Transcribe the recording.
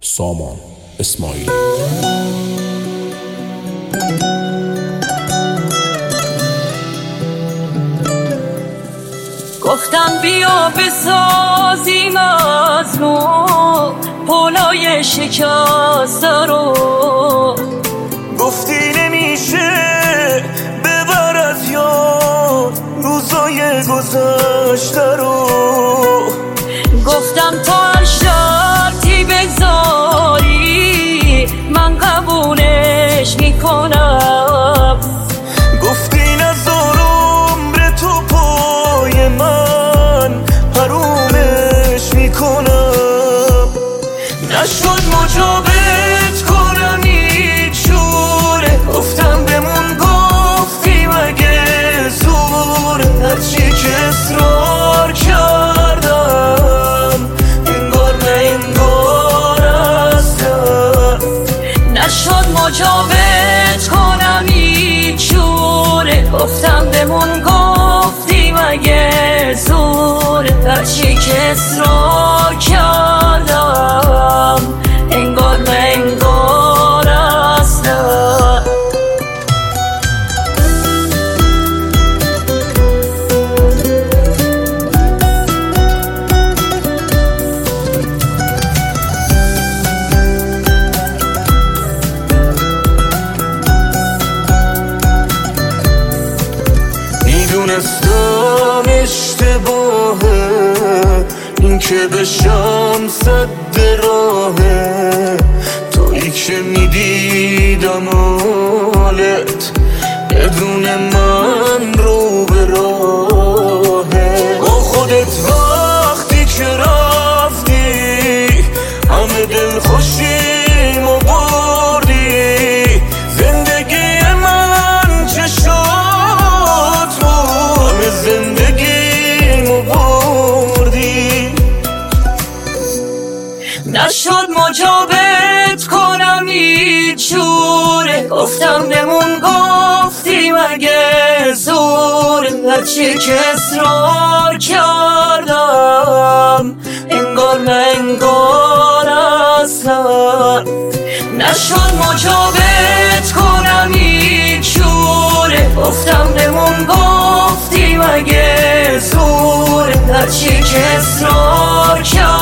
سامان اسماعیلی. گفتم بیا بسازیم از نو پلای شکسته رو، گفتی نمیشه ببر از یاد روزای گذشته رو. گفتم تا هر شرطی بذاری من قبولش میکنم. گفتی نذار عمر تو پای من حرومش میکنم. نشد مجابت کنم هیچ جوره، گفتم بمون گفتی مگه زور. هرچی که اصرار کردم انگار نه انگار اصلا. نشد مجابت کنم هیچ جوره، گفتم بمون گفتی مگه زور. هرچی که اصرار کردم انگار نه انگار اصلا. میدونستم اشتباهه این که بشم صد راهه. تویی که میدیدم حالت بدون من رو به راهه. با خودت وقتی که رفتی همه دل خوشیمو بردی. زندگی من چه شد همه زندگیمو بردی. نشد مجابت کنم هیچ جوره، گفتم بمون گفتی مگه زور. هرچی که اصرار کردم انگار نه انگار اصلا. نشد مجابت کنم هیچ جوره، گفتم بمون گفتی مگه زور. هرچی که اصرار کردم